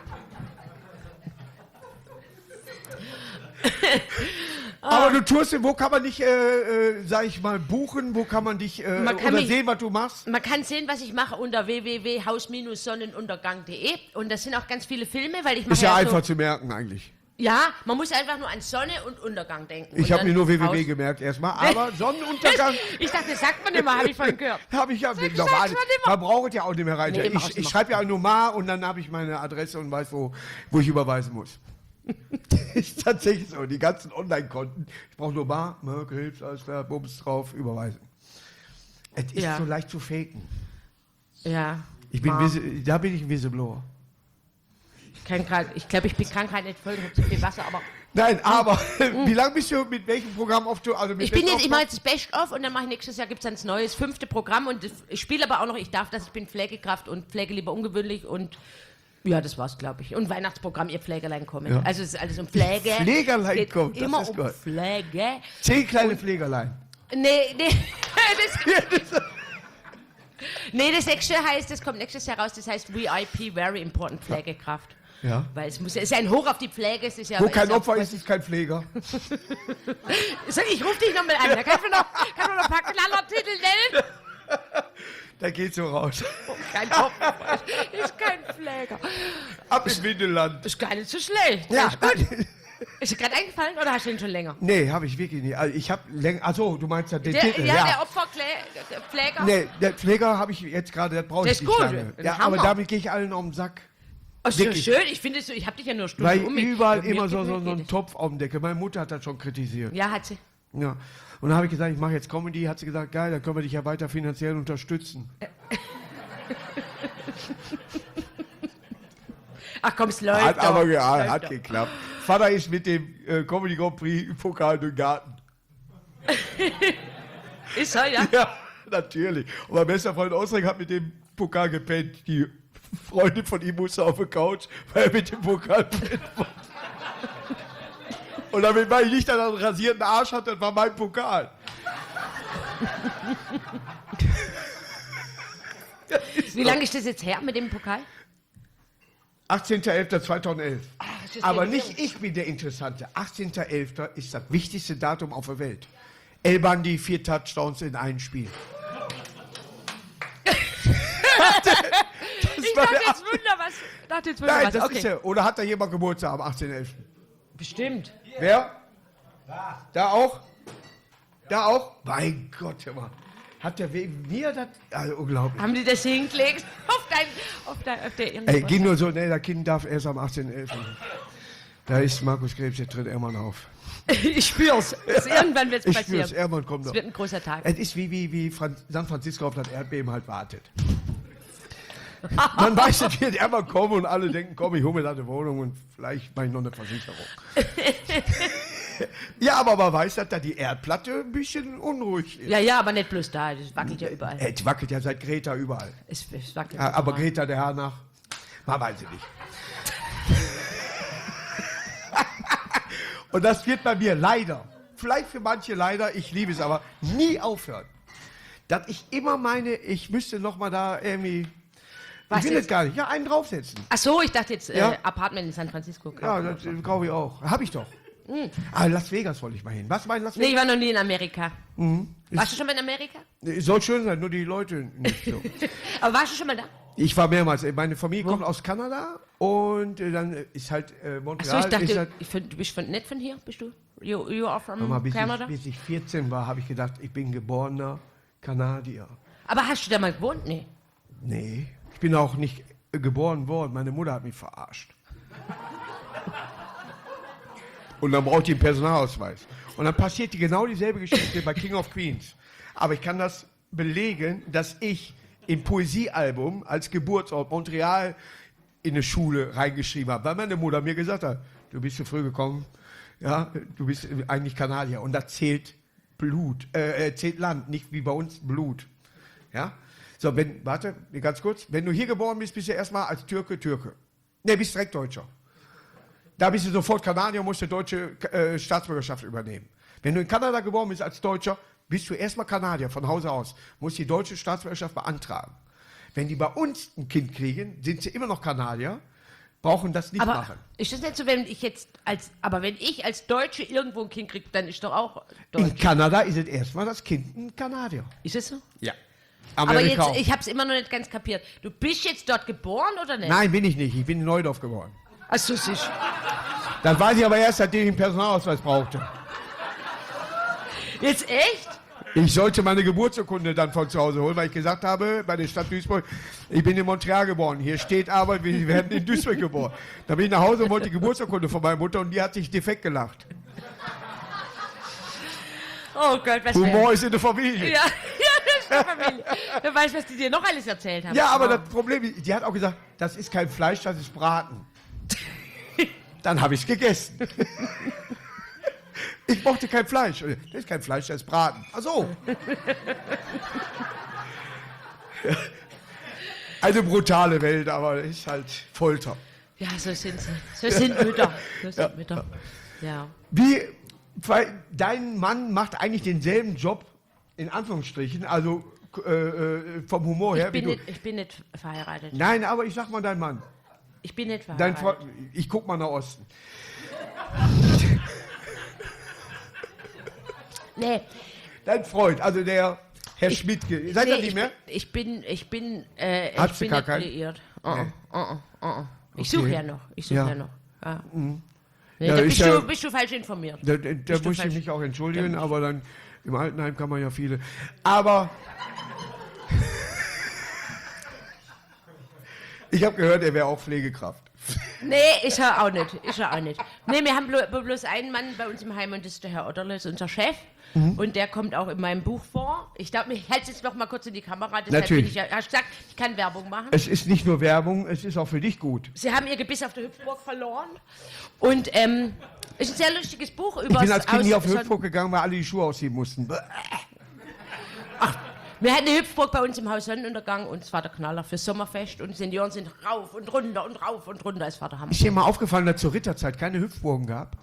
Aber du tust, wo kann man dich, äh, äh, sag ich mal, buchen? Wo kann man dich äh, Man kann oder mich- sehen, was du machst? Man kann sehen, was ich mache unter w w w punkt haus sonnenuntergang punkt de und das sind auch ganz viele Filme, weil ich mache Ist ja so, einfach zu merken eigentlich. Ja, man muss einfach nur an Sonne und Untergang denken. Ich Und habe dann mir nur w w w Haus- gemerkt erstmal, aber Sonnenuntergang Ich dachte, das sagt man immer, habe ich vorhin gehört. habe ich ja Sag, normal. sag's mal immer. Man braucht ja auch nicht mehr rein. Nee, mach's ich ich immer. schreibe ja nur mal und dann habe ich meine Adresse und weiß, wo, wo ich überweisen muss. Ist tatsächlich so. Die ganzen Online-Konten. Ich brauche nur mal, Merke, Hilfs, alles klar, Bums drauf, überweisen. Es ist Ja. so leicht zu faken. Ja. Ich bin Ah. Wisi- da bin ich ein Whistleblower. Ich kann grad, ich glaube, ich bin krank gerade nicht voll, ich habe zu viel Wasser, aber Nein, aber wie lange bist du mit welchem Programm auf Tour? Also mit ich bin Best jetzt, of ich mache noch? jetzt das Best of und dann mache ich nächstes Jahr, gibt es dann das neues fünfte Programm und das- ich spiele aber auch noch, ich darf das, ich bin Pflegekraft und Pflege lieber ungewöhnlich und ja, das war's, glaube ich. Und Weihnachtsprogramm, ihr Pflegerlein kommen. Ja. Also es ist alles um Pflege. Pflegerlein Es geht kommen, das immer ist um gut. Pflege. Zehn kleine Pflegerlein. Nee, nee, das, nee, das nächste heißt, das kommt nächstes Jahr raus, das heißt V I P, Very Important Pflegekraft. Ja. Weil es muss, es ist ein Hoch auf die Pflege, es ist ja... Wo es kein ja- Opfer ist, ist kein Pfleger. So, ich rufe dich nochmal an, da kannst du noch, kannst du noch ein paar Knallertitel nennen. Da geht's so raus. Kein Opfer, ist kein Pfleger. Ab ins Windeland. Ist gar nicht so schlecht. Ja, Ist gut. Ist dir gerade eingefallen oder hast du ihn schon länger? Nee, habe ich wirklich nicht. Also ich habe länger. Achso, du meinst ja den Der, Titel. ja, Ja. der Opferpfleger. Nee, der Pfleger habe ich jetzt gerade, das brauche Das ich ist nicht gut, lange. ein Ja, Hammer. aber damit gehe ich allen auf den Sack. Oh, so wirklich. schön, ich finde es so, ich habe dich ja nur Stunden Weil um mich. überall Mir immer so, geht so, mir so ein geht Topf auf dem Deckel. Meine Mutter hat das schon kritisiert. es. Ja, hat sie. Ja. Und dann habe ich gesagt, ich mache jetzt Comedy. Hat sie gesagt, geil, dann können wir dich ja weiter finanziell unterstützen. Ach komm, es läuft Hat doch. aber Es ge läuft hat doch. geklappt. Vater ist mit dem äh, Comedy Grand Prix Pokal durch den Garten. Ist er, ja? Ja, natürlich. Und mein bester Freund Osrik hat mit dem Pokal gepennt. Die Freundin von ihm musste auf der Couch, weil er mit dem Pokal pennt. Und damit meine ich nicht, dass er einen rasierten Arsch hat, das war mein Pokal. Wie lange ist das jetzt her mit dem Pokal? achtzehnter elfter zweitausendelf. das ist Aber ja nicht ich bin der Interessante. achtzehnter elfter ist das wichtigste Datum auf der Welt. El Bandi, vier Touchdowns in einem Spiel. Ich dachte jetzt Wunder, was. Ich dachte jetzt Wunder, Nein, was. das Okay. ist ja. Oder hat da jemand Geburtstag am achtzehnten elften? Bestimmt. Wer? Da. Da auch? Da auch? Mein Gott, hör mal. Hat der wegen mir das. Also unglaublich. Haben die das hingelegt? Auf dein. Auf dein. Auf der Ey, ging nur so, nee, das Kind darf erst am achtzehnten elften Da ist Markus Krebs, der tritt irgendwann auf. Ich spür's. Es- Irgendwann wird's Ich passieren. spür's, irgendwann kommt Es er. wird ein großer Tag. Es ist wie, wie, wie Fran San Francisco auf das Erdbeben halt wartet. Man weiß, es wird irgendwann kommen und alle denken, komm, ich hole mir da eine Wohnung und vielleicht mache ich noch eine Versicherung. Ja, aber man weiß, dass da die Erdplatte ein bisschen unruhig ist. Ja, ja, aber nicht bloß da. Das wackelt ja überall. Es wackelt ja seit Greta überall. Es, es wackelt Ja, aber überall. Greta der Herr nach, man weiß es nicht. Und das wird bei mir leider vielleicht für manche leider, ich liebe es aber, nie aufhören. Dass ich immer meine, ich müsste noch mal da irgendwie, Was ich will das jetzt? gar nicht, ja, einen draufsetzen. Ach so, ich dachte jetzt äh, Ja. Apartment in San Francisco. Ja, kaufen. das äh, glaube ich auch. Hab ich doch. Hm. Ah, Las Vegas wollte ich mal hin. Was war in Las Nee, ich Vegas? war noch nie in Amerika. Warst du schon mal in Amerika? Nee, soll schön sein, nur die Leute nicht so. Aber warst du schon mal da? Ich war mehrmals. Meine Familie kommt aus Kanada und äh, dann ist halt äh, Ach Montreal. so, ich ist dachte, halt, ich find, du bist von, nicht von hier, bist du? You, you are from mal, bis, Canada? ich, bis ich vierzehn war, habe ich gedacht, ich bin geborener Kanadier. Aber hast du da mal gewohnt? Nee. Nee, ich bin auch nicht äh, geboren worden. Meine Mutter hat mich verarscht. Und dann braucht die einen Personalausweis. Und dann passiert die genau dieselbe Geschichte bei King of Queens. Aber ich kann das belegen, dass ich im Poesiealbum als Geburtsort Montreal in eine Schule reingeschrieben habe, weil meine Mutter mir gesagt hat, du bist zu früh gekommen, ja, du bist eigentlich Kanadier und da zählt Blut, äh, zählt Land, nicht wie bei uns Blut. Ja? So, wenn, warte, ganz kurz, wenn du hier geboren bist, bist du erstmal als Türke Türke. Ne, bist direkt Deutscher. Da bist du sofort Kanadier und musst die deutsche äh, Staatsbürgerschaft übernehmen. Wenn du in Kanada geboren bist als Deutscher, bist du erstmal Kanadier von Hause aus, musst die deutsche Staatsbürgerschaft beantragen. Wenn die bei uns ein Kind kriegen, sind sie immer noch Kanadier, brauchen das nicht Aber machen. ist das nicht so, wenn ich jetzt als, aber wenn ich als Deutsche irgendwo ein Kind kriege, dann ist doch auch In Deutsch. Kanada ist es erstmal das Kind ein Kanadier. Ist es so? Ja. Aber Amerika jetzt, auch. ich habe es immer noch nicht ganz kapiert. Du bist jetzt dort geboren oder nicht? Nein, bin ich nicht. Ich bin in Neudorf geboren. Ach so, sicher. Das weiß ich aber erst, seitdem ich einen Personalausweis brauchte. Jetzt echt? Ich sollte meine Geburtsurkunde dann von zu Hause holen, weil ich gesagt habe, bei der Stadt Duisburg, ich bin in Montreal geboren. Hier steht aber, wir werden in Duisburg geboren. Da bin ich nach Hause und wollte die Geburtsurkunde von meiner Mutter und die hat sich defekt gelacht. Oh Gott, was Humor ist in der Familie. Ja, ja, das ist die Familie. Wer weiß, was die dir noch alles erzählt haben. Ja, aber Oh. das Problem ist, die hat auch gesagt, das ist kein Fleisch, das ist Braten. Dann habe ich es gegessen. Ich mochte kein Fleisch. Das ist kein Fleisch, das ist Braten. Ach so. Eine brutale Welt, aber es ist halt Folter. Ja, so sind sie. So sind Mütter. So sind Ja. Mütter. Ja. Wie, weil dein Mann macht eigentlich denselben Job, in Anführungsstrichen, also äh, äh, vom Humor her. Ich bin, wie du. nicht, ich bin nicht verheiratet. Nein, aber ich sag mal dein Mann. Ich bin nicht Dein verheiratet. Freund, ich guck mal nach Osten. Nee, Dein Freund, also der Herr Schmidtke. Seid nee, ihr nicht ich, mehr? ich bin, ich bin, äh, ich Hast du bin gar nicht keinen? liiert. Uh -uh, Nee. uh -uh, uh -uh. Ich Okay. suche ja noch. Ich suche Ja. ja. noch. Ja. Nee, Ja, da ich, bist, äh, du, bist du falsch informiert. Da, da, da Bist du muss ich falsch? mich auch entschuldigen, Ja. aber dann im Altenheim kann man ja viele. Aber ich habe gehört, er wäre auch Pflegekraft. Nee, ist er auch nicht. Ist er auch nicht. Nee, wir haben blo bloß einen Mann bei uns im Heim und das ist der Herr Otterle, ist unser Chef. Mhm. Und der kommt auch in meinem Buch vor. Ich glaube, ich halte jetzt noch mal kurz in die Kamera. Deshalb Natürlich. Bin ich ja, hast du gesagt, ich kann Werbung machen. Es ist nicht nur Werbung, es ist auch für dich gut. Sie haben ihr Gebiss auf der Hüpfburg verloren. Und ähm, ist ein sehr lustiges Buch über Ich bin als Kind nie auf die Hüpfburg gegangen, weil alle die Schuhe ausziehen mussten. Wir hatten eine Hüpfburg bei uns im Haus Sonnenuntergang und es war der Knaller fürs Sommerfest und Senioren sind rauf und runter und rauf und runter. Es war der Hammer. Ist dir mal aufgefallen, dass es zur Ritterzeit keine Hüpfburgen gab?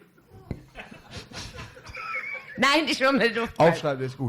Nein, ich will nicht auf. Aufschreiben ist gut.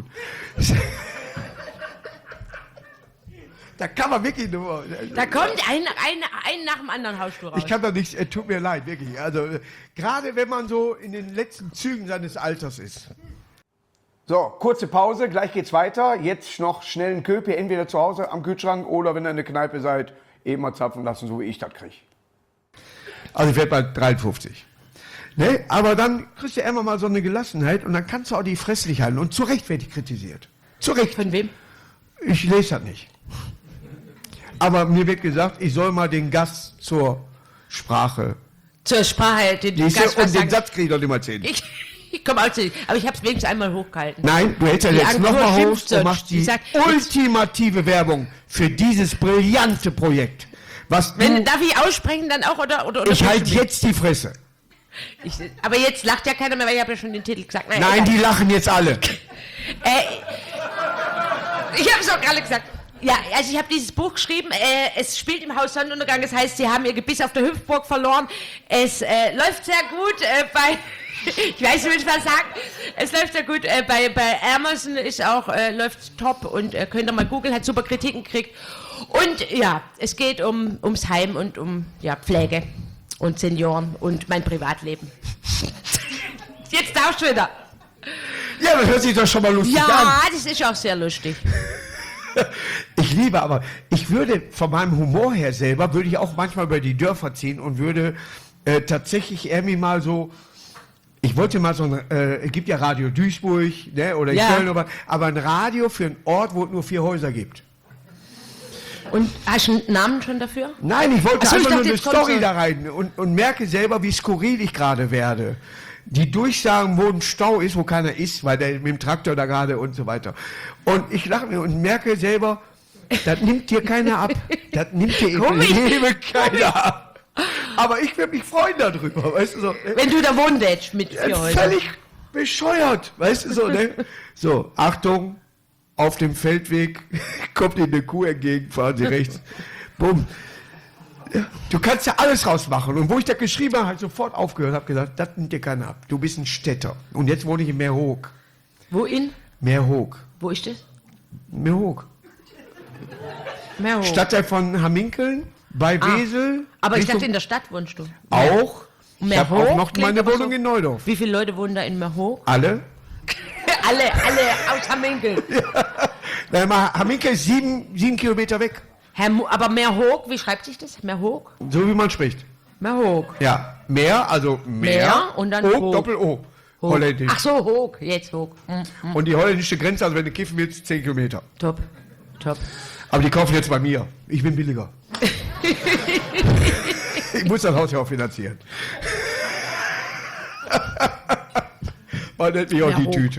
Da kann man wirklich nur. Da kommt ein, ein, ein nach dem anderen Hausstuhl raus. Ich kann da nichts, äh, tut mir leid, wirklich. Also, äh, gerade wenn man so in den letzten Zügen seines Alters ist. So, kurze Pause, gleich geht's weiter. Jetzt noch schnell einen Köpi, entweder zu Hause am Kühlschrank oder wenn ihr in der Kneipe seid, eben mal zapfen lassen, so wie ich das kriege. Also ich werde bald dreiundfünfzig. Ne? Aber dann kriegst du immer mal so eine Gelassenheit und dann kannst du auch die Fresse nicht halten. Und zu Recht werde ich kritisiert. Zu Recht. Von wem? Ich lese das nicht. Aber mir wird gesagt, ich soll mal den Gast zur Sprache. Zur Sprache, den Siehst du? Gast was Und den sagen. Satz kriege ich doch nicht mal zehn. Ich, ich komme auch zu dir. Aber ich habe es wenigstens einmal hochgehalten. Nein, du hältst ja Die jetzt Agentur nochmal hoch schimpft und sonst. machst Die die sagt, ultimative Werbung für dieses brillante Projekt. Was Wenn, du, darf ich aussprechen dann auch oder oder? oder ich halte mich? jetzt die Fresse. Ich, aber jetzt lacht ja keiner mehr, weil ich habe ja schon den Titel gesagt. Naja, Nein, egal. die lachen jetzt alle. Äh, ich habe es auch gerade gesagt. Ja, also ich habe dieses Buch geschrieben, äh, es spielt im Haus Sonnenuntergang, das heißt, sie haben ihr Gebiss auf der Hüpfburg verloren. Es äh, läuft sehr gut äh, bei, ich weiß nicht, will ich mal sagen, es läuft sehr gut äh, bei, bei Amazon, ist auch, äh, läuft top und äh, könnt ihr mal googeln, hat super Kritiken gekriegt. Und ja, es geht um, ums Heim und um ja, Pflege und Senioren und mein Privatleben. Jetzt darfst du wieder. Ja, das hört sich doch schon mal lustig an. Ja, das ist auch sehr lustig. Ich liebe aber, ich würde von meinem Humor her selber, würde ich auch manchmal über die Dörfer ziehen und würde äh, tatsächlich irgendwie mal so, ich wollte mal so ein, äh, es gibt ja Radio Duisburg, ne, oder Ja. Köln, aber, aber ein Radio für einen Ort, wo es nur vier Häuser gibt. Und hast du einen Namen schon dafür? Nein, ich wollte Ach so, ich einfach dachte, nur eine jetzt kommt Story so- da rein und, und merke selber, wie skurril ich gerade werde. Die Durchsagen, wo ein Stau ist, wo keiner ist, weil der mit dem Traktor da gerade und so weiter. Und ich lache mir und merke selber, das nimmt dir keiner ab. Das nimmt dir im Komisch. Leben keiner ab. Aber ich würde mich freuen darüber, weißt du so. Ne? Wenn du da wohnst mit vier Ja, Häusern. völlig bescheuert, weißt du so, ne? So, Achtung, auf dem Feldweg kommt Ihnen eine Kuh entgegen, fahren Sie rechts. Bumm. Ja, du kannst ja alles rausmachen. Und wo ich das geschrieben habe, habe ich sofort aufgehört, habe gesagt, das nimmt dir keiner ab. Du bist ein Städter. Und jetzt wohne ich in Meerhoek. Wo in? Meerhoek. Wo ist das? Meerhoek. Meerhoek. Stadtteil von Hamminkeln, bei Ah. Wesel. Aber ich Richtung- dachte, in der Stadt wohnst du. Auch. Ich habe Meerhoek auch noch klingt meine aber Wohnung so- in Neudorf. Wie viele Leute wohnen da in Meerhoek? Alle. alle, alle aus Hamminkel. Nein, mal, Hamminkel ist sieben, sieben Kilometer weg. Herr Mu aber Meerhoek, wie schreibt sich das? Meerhoek? So wie man spricht. Meerhoek. Ja, Meer, also Meer, Meer und dann O, Hoek. Doppel-O, Hoek. holländisch. Ach so, Hoek, jetzt Hoek. Hm, Und die holländische Grenze, also wenn du kiffen willst, zehn Kilometer. top, top. Aber die kaufen jetzt bei mir. Ich bin billiger. Ich muss das Haus ja auch finanzieren. Man nennt mich auch Ja, die Hoek. Tüte.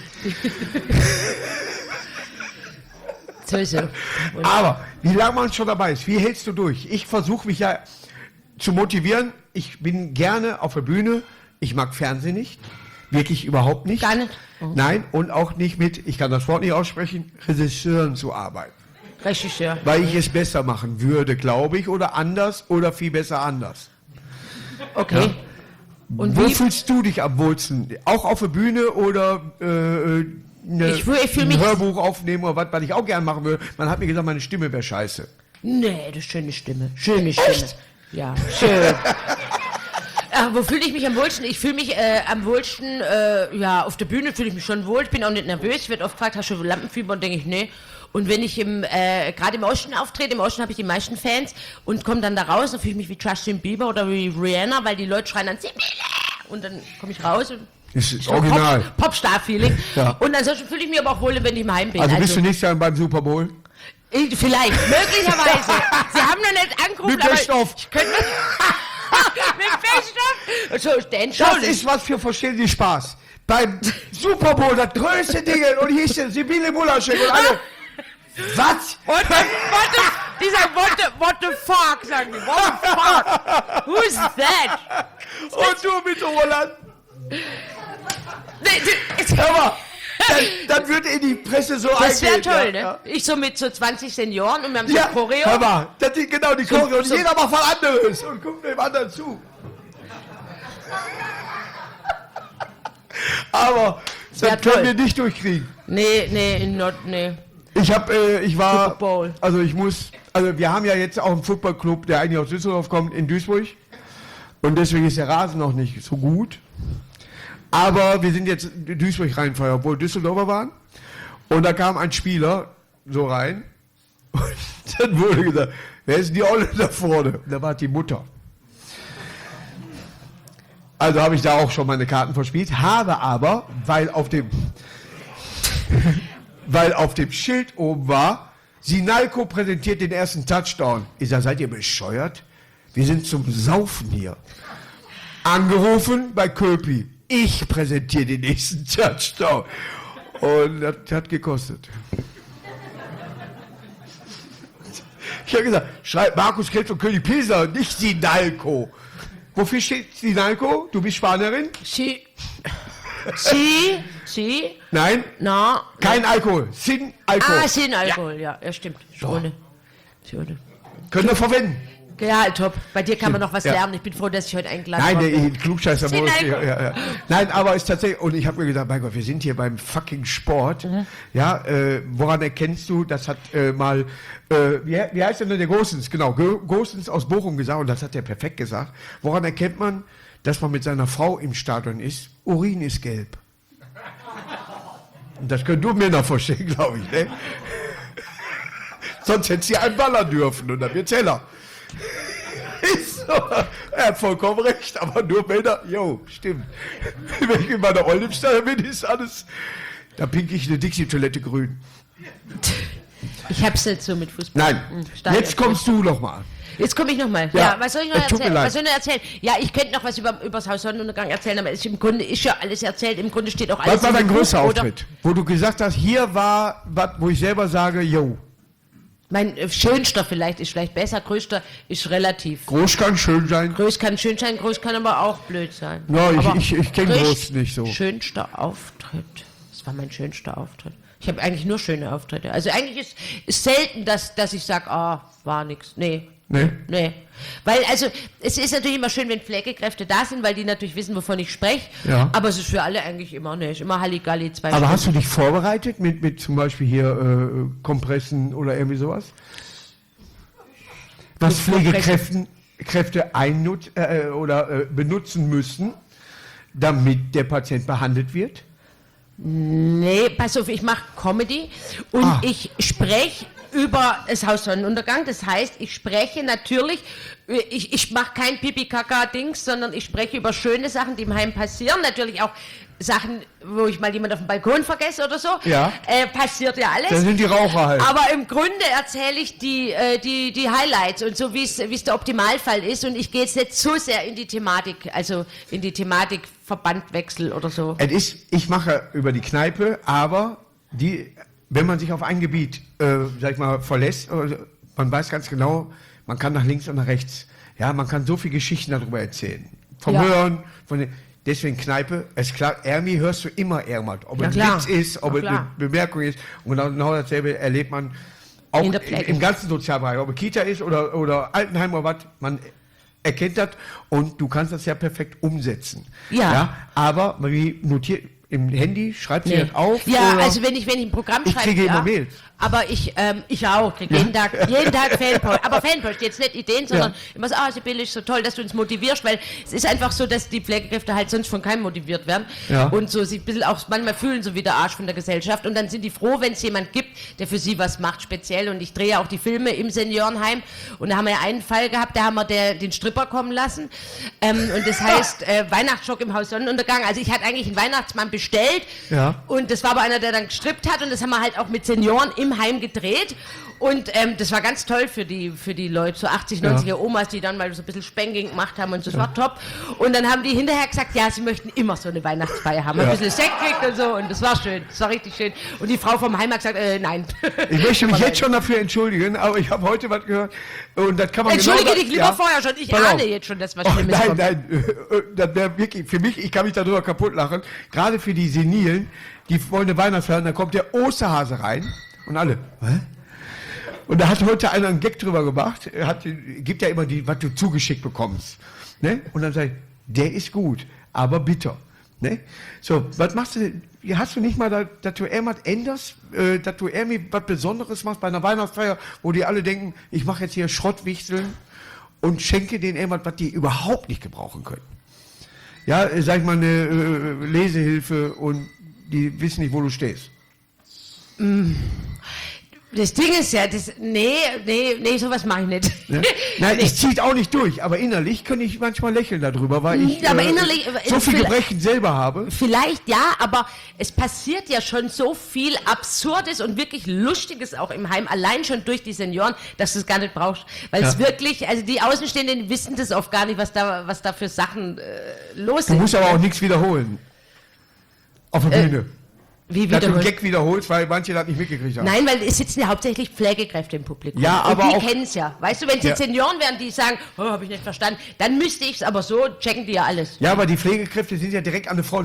So ist er. Aber wie lange man schon dabei ist, wie hältst du durch? Ich versuche mich ja zu motivieren. Ich bin gerne auf der Bühne. Ich mag Fernsehen nicht. Wirklich überhaupt nicht. Gar nicht? Oh. Nein, und auch nicht mit, ich kann das Wort nicht aussprechen, Regisseuren zu arbeiten. Regisseur. Weil ich es besser machen würde, glaube ich, oder anders oder viel besser anders. Okay. Und Wo wie? fühlst du dich am wohlsten? Auch auf der Bühne oder äh, ne, Ich fühl- ich fühl ein mich- Hörbuch aufnehmen oder was, was ich auch gerne machen würde? Man hat mir gesagt, meine Stimme wäre scheiße. Nee, das ist schöne Stimme. Schöne Stimme. Echt? Ja, schön. Ach, wo fühle ich mich am wohlsten? Ich fühle mich äh, am wohlsten, äh, ja, auf der Bühne fühle ich mich schon wohl. Ich bin auch nicht nervös. Ich werde oft gefragt, hast du Lampenfieber? Und denke ich, nee. Und wenn ich im, äh, gerade im Osten auftrete, im Osten habe ich die meisten Fans und komme dann da raus, dann fühle ich mich wie Justin Bieber oder wie Rihanna, weil die Leute schreien dann Sibylle! Und dann komme ich raus und Das ist so original. Pop, Popstar-Feeling. Ja. Und ansonsten fühle ich mich aber auch wohl, wenn ich im Heim bin. Also bist du nächstes Jahr beim Super Bowl? Ich, vielleicht, möglicherweise. Sie haben noch nicht angerufen, Mit aber Beststoff. ich könnte mit Beststoff. So, den Das schon. ist was für verstehen Sie Spaß. Beim Super Bowl, das größte Ding, und hier ist der Sibylle Mulaschek und alle. Was? What the, what the, die sagen, what the, what the fuck, sagen die. What the fuck? Who's that? Und du mit Roland? Nee, die- Hör mal, dann, dann wird in die Presse so Das wäre eingehen, toll, ja, ne? ja. Ich so mit so zwanzig Senioren und wir haben so Ja, ein Choreo. hör mal, das ist genau die Choreo. Und so- jeder macht was anderes und guckt dem anderen zu. Aber das wär können toll. wir nicht durchkriegen. Nee, nee, not, nee. Ich habe, äh, ich war, Super Bowl. also ich muss, also wir haben ja jetzt auch einen Footballclub, der eigentlich aus Düsseldorf kommt, in Duisburg. Und deswegen ist der Rasen noch nicht so gut. Aber wir sind jetzt in Duisburg reinfeuer, obwohl Düsseldorfer waren. Und da kam ein Spieler so rein. Und dann wurde gesagt, wer ist denn die Olle da vorne? Und da war die Mutter. Also habe ich da auch schon meine Karten verspielt, habe aber, weil auf dem, weil auf dem Schild oben war, Sinalco präsentiert den ersten Touchdown. Ich sage, seid ihr bescheuert? Wir sind zum Saufen hier. Angerufen bei Köpi. Ich präsentiere den nächsten Touchdown. Und das hat gekostet. Ich habe gesagt, schreibt Markus Krebs und König Pilser, nicht Sinalco. Wofür steht Sinalco? Du bist Spanierin? Sie, Sie Sie? Nein, Na? kein Alkohol. Sin Alkohol. Ah, Sin Alkohol, ja, ja, stimmt. Schone. Schone. Könnt ihr verwenden. Ja, top. Bei dir kann man noch was Ja. lernen. Ich bin froh, dass ich heute eingeladen Nein, wurde. der Klugscheißer Sin muss. Ja, Alkohol. ja, ja. Nein, aber es ist tatsächlich, und ich habe mir gedacht, mein Gott, wir sind hier beim fucking Sport. Mhm. Ja, äh, woran erkennst du, das hat äh, mal, äh, wie, wie heißt denn der Gosens? Genau, Go- Gosens aus Bochum gesagt, und das hat er perfekt gesagt. Woran erkennt man, dass man mit seiner Frau im Stadion ist? Urin ist gelb. Und das könnt du mir noch verstehen, glaube ich, ne? Sonst hätte sie einen ballern dürfen und dann wird's heller. Ist so. Er hat vollkommen recht, aber nur Männer, jo, stimmt. Wenn ich in meiner Olympiastadion bin, ist alles, da pink ich eine Dixie-Toilette grün. Ich hab's nicht so mit Fußball. Nein, Hm, Stadion. jetzt kommst du noch mal. Jetzt komme ich nochmal. Ja, Ja, was soll ich noch es tut mir erzählen? leid. Was soll ich noch erzählen? Ja, ich könnte noch was über, über das Haus Sonnenuntergang erzählen, aber es ist im Grunde ist ja alles erzählt. Im Grunde steht auch alles Was war in dein dem größter Buch, oder? Auftritt? Wo du gesagt hast, hier war was, wo ich selber sage, jo, Mein äh, schönster vielleicht ist vielleicht besser, größter ist relativ. groß kann schön sein. Groß kann schön sein, groß kann aber auch blöd sein. Ja, ich- Aber ich- ich kenn richtig groß nicht so. Schönster Auftritt. Das war mein schönster Auftritt. Ich habe eigentlich nur schöne Auftritte. Also eigentlich ist, ist selten, dass, dass ich sage, ah, war nix. Nee. Nee? Nee. Weil, also, es ist natürlich immer schön, wenn Pflegekräfte da sind, weil die natürlich wissen, wovon ich spreche. Ja. Aber es ist für alle eigentlich immer, ne, ist immer Halligalli, zwei Aber Stunden. hast du dich vorbereitet mit, mit zum Beispiel hier äh, Kompressen oder irgendwie sowas? Was Mit Pflegekräften Kräfte einnut äh, oder äh, benutzen müssen, damit der Patient behandelt wird? Nee, pass auf, ich mache Comedy und Ah. ich spreche über das Haus Sonnenuntergang. Das heißt, ich spreche natürlich, äh, ich, ich mache kein Pipi-Kaka-Dings, sondern ich spreche über schöne Sachen, die im Heim passieren. Natürlich auch Sachen, wo ich mal jemand auf dem Balkon vergesse oder so. Ja. Äh, passiert ja alles. Da sind die Raucher halt. Aber im Grunde erzähle ich die, äh, die, die Highlights und so, wie es wie es der Optimalfall ist. Und ich gehe jetzt nicht so sehr in die Thematik, also in die Thematik Verbandwechsel oder so. Es ist, ich mache über die Kneipe, aber die, wenn man sich auf ein Gebiet, äh, sag ich mal, verlässt, äh, man weiß ganz genau, man kann nach links und nach rechts. Ja, man kann so viele Geschichten darüber erzählen. Vom Ja. Hören, von den, deswegen Kneipe, ist klar, Ermi hörst du immer irgendwas. Ob Ja, es klar. ein Witz ist, ob Ja, es eine klar. Bemerkung ist. Und genau, genau dasselbe erlebt man auch In der im, Pflege. im ganzen Sozialbereich. Ob es Kita ist oder, oder Altenheim oder was, man erkennt das und du kannst das ja perfekt umsetzen. Ja. Aber wie notiert im Handy, schreibt sie Nee. das auf? Ja, oder? also wenn ich, wenn ich ein Programm Ich schreibe, kriege ja, immer Mails. aber ich, ähm, ich auch, kriege jeden Tag, jeden Tag Fanpost. Aber Fanpost, jetzt nicht Ideen, sondern Ja. immer so, ah, Sibylle, ist so toll, dass du uns motivierst, weil es ist einfach so, dass die Pflegekräfte halt sonst von keinem motiviert werden Ja. und so sich ein bisschen auch manchmal fühlen so wie der Arsch von der Gesellschaft und dann sind die froh, wenn es jemand gibt, der für sie was macht, speziell. Und ich drehe ja auch die Filme im Seniorenheim und da haben wir ja einen Fall gehabt, da haben wir der, den Stripper kommen lassen ähm, und das heißt äh, Weihnachtsschock im Haus Sonnenuntergang. Also ich hatte eigentlich einen Weihnachtsmann bestellt. Ja. Und das war aber einer, der dann gestrippt hat und das haben wir halt auch mit Senioren im Heim gedreht. Und ähm, das war ganz toll für die, für die Leute, so achtzig, neunziger Omas, die dann mal so ein bisschen Spanking gemacht haben und so, das war top. Und dann haben die hinterher gesagt, ja, sie möchten immer so eine Weihnachtsfeier haben, ein Ja. bisschen Sekt kriegt und so und das war schön, das war richtig schön. Und die Frau vom Heim hat gesagt, äh, nein. Ich möchte mich Aber jetzt schon dafür entschuldigen, aber ich habe heute was gehört und das kann man Entschuldige genau dich lieber vorher schon, ich Pass auf. ahne jetzt schon, dass was Oh, Schlimmes nein, kommt. nein, äh, äh, das wäre wirklich, für mich, ich kann mich darüber kaputt lachen, gerade für die Senilen, die wollen eine Weihnachtsfeier, da kommt der Osterhase rein und alle, hä? Und da hat heute einer einen Gag drüber gemacht, er hat, gibt ja immer die, was du zugeschickt bekommst, ne? Und dann sagt, der ist gut, aber bitter, ne? So, was machst du, hast du nicht mal, da, dass du irgendwas änderst, äh, dass du irgendwie was Besonderes machst bei einer Weihnachtsfeier, wo die alle denken, ich mache jetzt hier Schrottwichteln und schenke denen irgendwas, was die überhaupt nicht gebrauchen können. Ja, äh, sag ich mal, eine äh, Lesehilfe und die wissen nicht, wo du stehst. Das Ding ist ja, das, nee, nee, nee, sowas mache ich nicht. Ne? Nein, Nee. ich ziehe auch nicht durch, aber innerlich kann ich manchmal lächeln darüber, weil ich Ja, aber innerlich- so viel vielleicht- Gebrechen selber habe. Vielleicht ja, aber es passiert ja schon so viel Absurdes und wirklich Lustiges auch im Heim, allein schon durch die Senioren, dass du es gar nicht brauchst. Weil es Ja. wirklich, also die Außenstehenden wissen das oft gar nicht, was da, was da für Sachen äh, los Du sind. musst aber auch nichts wiederholen. Auf der Äh, Bühne. Wie Dass du einen wiederholt? Gag wiederholst, weil manche das nicht mitgekriegt haben. Nein, weil es sitzen ja hauptsächlich Pflegekräfte im Publikum. Ja, aber und die auch- kennen es ja. Weißt du, wenn es Ja. jetzt Senioren wären, die sagen, oh, habe ich nicht verstanden, dann müsste ich es, aber so checken die ja alles. Ja, aber die Pflegekräfte sind ja direkt an der Front.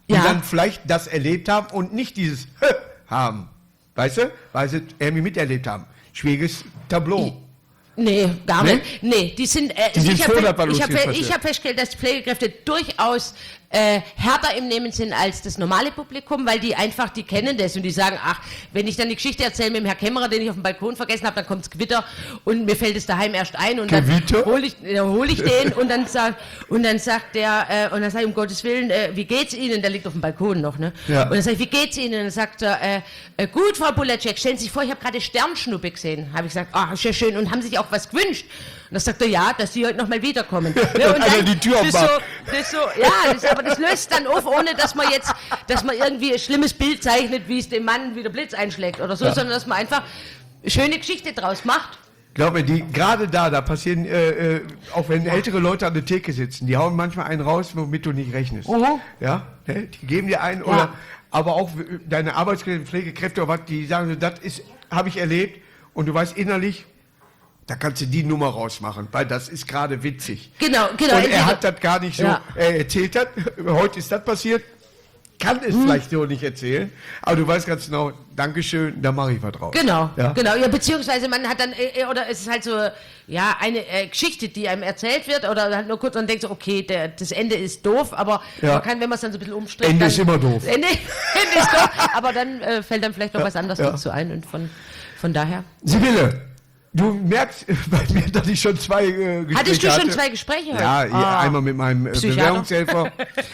die Ja. dann vielleicht das erlebt haben und nicht dieses haben. Weißt du? Weil sie irgendwie miterlebt haben. Schwieriges Tableau. Nee, gar Nee? nicht. Nee, die sind. Äh, Die sind ich froh, habe dass was los hab, ist, ich passiert. hab festgestellt, dass Pflegekräfte durchaus äh, härter im Nehmen sind als das normale Publikum, weil die einfach, die kennen das und die sagen, ach, wenn ich dann die Geschichte erzähle mit dem Herr Kämmerer, den ich auf dem Balkon vergessen habe, dann kommt's Gewitter und mir fällt es daheim erst ein und Gewitter? dann hole ich, äh, hol ich den und dann sagt und dann sagt der äh, und dann sage ich, um Gottes Willen, äh, wie geht's Ihnen? Der liegt auf dem Balkon noch, ne? Ja. Und dann sage ich, wie geht's Ihnen? Und dann sagt er, äh, äh, gut, Frau Bulacek, stellen Sie sich vor, ich habe gerade Sternschnuppe gesehen. Habe ich gesagt, ah, ist ja schön und haben Sie sich auch was gewünscht? Und dann sagt er, ja, dass Sie heute noch mal wiederkommen. Ja, und einer die Tür das so, aufmacht. das so, ja, das, aber das löst dann auf, ohne dass man jetzt, dass man irgendwie ein schlimmes Bild zeichnet, wie es dem Mann wie der Blitz einschlägt oder so, Ja. sondern dass man einfach eine schöne Geschichte draus macht. Glaub mir, die, gerade da, da passieren, äh, äh, auch wenn ältere Leute an der Theke sitzen, die hauen manchmal einen raus, womit du nicht rechnest. Mhm. Ja, ne? Die geben dir einen, Ja. oder, aber auch äh, deine Arbeitskräfte, Pflegekräfte oder was, die sagen, so, das ist, habe ich erlebt, und du weißt innerlich, da kannst du die Nummer rausmachen, weil das ist gerade witzig. Genau, genau. Und er entweder- hat das gar nicht so, Ja. er erzählt hat, heute ist das passiert, kann es vielleicht so nicht erzählen, aber du weißt ganz genau, Dankeschön, da mache ich was draus. Genau, Ja? genau. Ja, beziehungsweise man hat dann, äh, oder es ist halt so, ja, eine äh, Geschichte, die einem erzählt wird, oder halt nur kurz und denkt so, okay, der, das Ende ist doof, aber Ja. man kann, wenn man es dann so ein bisschen umstrickt. Ende dann, ist immer doof. Ende, Ende ist doof, aber dann äh, fällt dann vielleicht noch was anderes ja. dazu ein und von, von daher. Sibylle, du merkst bei mir, dass ich schon zwei äh, Gespräche Hattest du schon hatte. zwei Gespräche heute? Ja, ja, Ah. einmal mit meinem äh, Psychiater. Bewährungshelfer.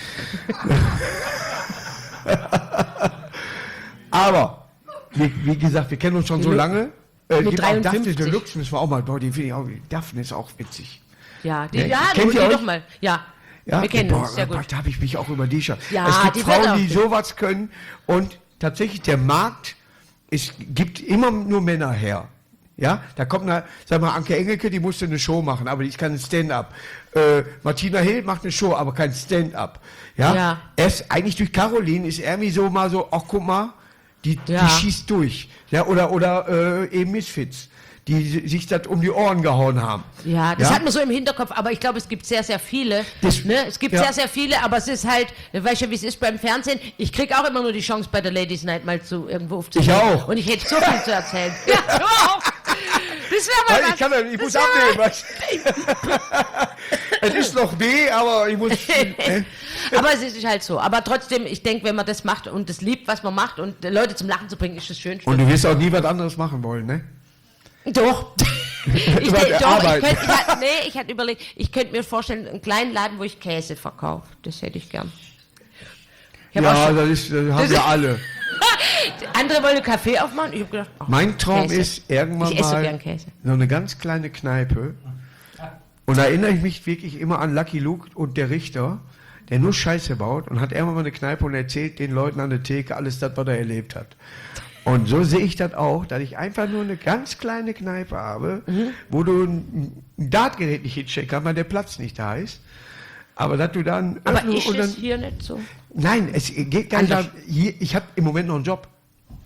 Aber, wie, wie gesagt, wir kennen uns schon so Mit- lange. Äh, mit gibt auch Daphne dreiundfünfzig. Deluxe müssen wir auch mal, boah, die finde ich auch, Daphne ist auch witzig. Ja, die, Nee, ja, kennt die ihr euch? doch mal. Ja, Ja? wir kennen boah, uns sehr boah, gut. Da habe ich mich auch über die schon. Ja, es gibt die wird Frauen, auch die gut. sowas können, und tatsächlich der Markt, es gibt immer nur Männer her. Ja, da kommt eine, sag mal, Anke Engelke, die musste eine Show machen, aber die ist kein Stand-up. Äh, Martina Hill macht eine Show, aber kein Stand-up. Ja, Ja. erst eigentlich durch Caroline ist irgendwie so mal so, ach guck mal, die, Ja. die schießt durch. Ja, oder, oder äh, eben Misfits, die sich das um die Ohren gehauen haben. Ja, das Ja? hat man so im Hinterkopf, aber ich glaube, es gibt sehr, sehr viele. Das- ne? Es gibt ja. sehr, sehr viele, aber es ist halt, weißt du, wie es ist beim Fernsehen? Ich kriege auch immer nur die Chance, bei der Ladies Night mal zu irgendwo aufzunehmen. Ich auch. Und ich hätte so viel zu erzählen. Ja, du auch. Das wäre mal Weil was. ich kann ja, ich muss Das wär- abnehmen. Es ist noch weh, aber ich muss. Ne? Aber es ist halt so. Aber trotzdem, ich denke, wenn man das macht und das liebt, was man macht und Leute zum Lachen zu bringen, ist das schön. Und du wirst auch nie was anderes machen wollen, ne? Doch. Ich, Über denk, doch, ich, Arbeit. könnt, ich, hatte, nee, ich hatte überlegt, ich könnte mir vorstellen, einen kleinen Laden, wo ich Käse verkaufe. Das hätte ich gern. Ich hab auch Ja, schon- das, ist, das haben Das wir ist- alle. Andere wollen einen Kaffee aufmachen. Ich habe gedacht, ach, Mein Traum Käse. ist irgendwann Ich esse so mal gern Käse. so eine ganz kleine Kneipe. Und da erinnere ich mich wirklich immer an Lucky Luke und der Richter, der nur Scheiße baut und hat irgendwann mal eine Kneipe und erzählt den Leuten an der Theke alles das, was er erlebt hat. Und so sehe ich das auch, dass ich einfach nur eine ganz kleine Kneipe habe, Mhm. wo du ein ein Dartgerät nicht hinstecken kannst, weil der Platz nicht da ist. Aber dass du dann... aber öffnest ist und es dann, hier nicht so? Nein, es geht gar nicht Anders. darum, hier, ich habe im Moment noch einen Job.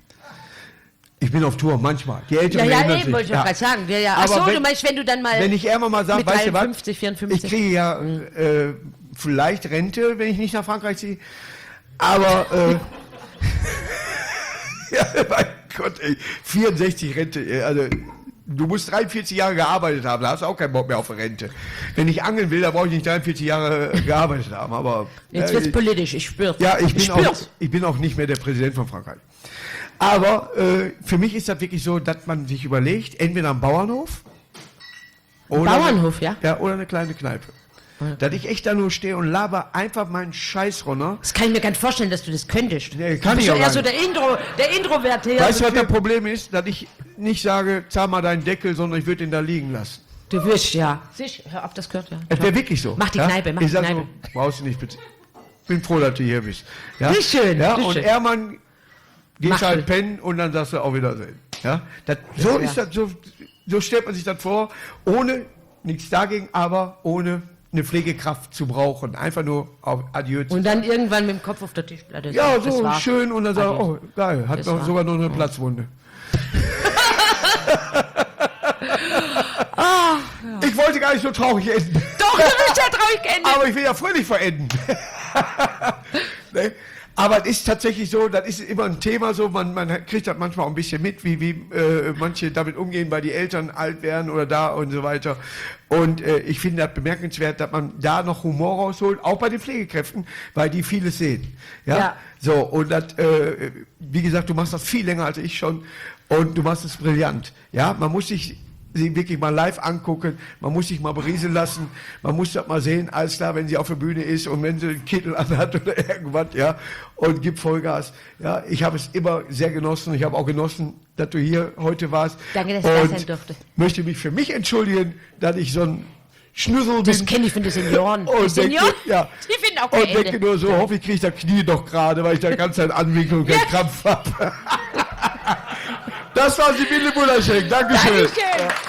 Ich bin auf Tour, manchmal. Die Ja, Älteren ja, erinnern nee, sich. wollte ich Ja. doch gerade sagen. Ja, ja. Ach Aber so, wenn- du meinst, wenn du dann mal Wenn ich irgendwann mal sage, mit weißt du was, dreiundfünfzig, vierundfünfzig. ich kriege ja äh, vielleicht Rente, wenn ich nicht nach Frankreich ziehe, aber äh, ja, mein Gott, ey, vierundsechzig Rente, ey, also du musst dreiundvierzig Jahre gearbeitet haben, da hast du auch keinen Bock mehr auf eine Rente. Wenn ich angeln will, da brauche ich nicht dreiundvierzig Jahre gearbeitet haben, aber Jetzt äh, wird's politisch, ich spür's. ja, ich bin, auch, spür's. ich bin auch nicht mehr der Präsident von Frankreich. Aber äh, für mich ist das wirklich so, dass man sich überlegt, entweder am Bauernhof oder, Bauernhof, ja? ja, oder eine kleine Kneipe. Dass ich echt da nur stehe und laber einfach meinen Scheiß runter. Das kann ich mir gar nicht vorstellen, dass du das könntest. Nee, kann du bist ich ja auch eher gar so nicht. der, Intro, der Introvert hier. Weißt du, was das Problem ist? Dass ich nicht sage, zahl mal deinen Deckel, sondern ich würde ihn da liegen lassen. Du wirst, ja. Sicher, hör auf, das gehört ja. Es wäre wirklich so. Mach die ja? Kneipe, mach ich die sag Kneipe. So, brauchst du nicht, bitte. Bin froh, dass du hier bist. Ja? Wie schön, Ja, wie und schön. Ermann gehst Mach halt du. pennen und dann sagst du auf Wiedersehen. Ja? Das, so ja. ist das, so, so stellt man sich das vor, ohne nichts dagegen, aber ohne eine Pflegekraft zu brauchen. Einfach nur auf Adieu zu Und dann irgendwann mit dem Kopf auf der Tischplatte. Ja, das so war- schön und dann sagt er, oh, geil, hat Das noch war- sogar noch eine Platzwunde. Ich wollte gar nicht so traurig enden. Doch, du bist ja traurig geendet. Aber ich will ja fröhlich verenden. Ne? Aber es ist tatsächlich so, das ist immer ein Thema so, man, man kriegt das manchmal auch ein bisschen mit, wie, wie äh, manche damit umgehen, weil die Eltern alt werden oder da und so weiter. Und äh, ich finde das bemerkenswert, dass man da noch Humor rausholt, auch bei den Pflegekräften, weil die vieles sehen. Ja. Ja. So, und das, äh, wie gesagt, du machst das viel länger als ich schon und du machst es brillant. Ja, man muss sich sie wirklich mal live angucken, man muss sich mal berieseln lassen, man muss das mal sehen, alles klar, wenn sie auf der Bühne ist und wenn sie einen Kittel anhat oder irgendwas, ja, und gibt Vollgas. Ja, ich habe es immer sehr genossen, ich habe auch genossen, dass du hier heute warst. Danke, dass ich da und sein durfte. Möchte mich für mich entschuldigen, dass ich so ein Schnüssel bin. Das kenne ich von den Senioren. Die Und Senioren, denke, ja, die finden auch kein und denke Ende. nur so, hoffe ich kriege das Knie doch gerade, weil ich da ganz Zeit Anwinklung und keinen Krampf habe. Das war Sibylle Bullerschenk. Dankeschön. Dankeschön.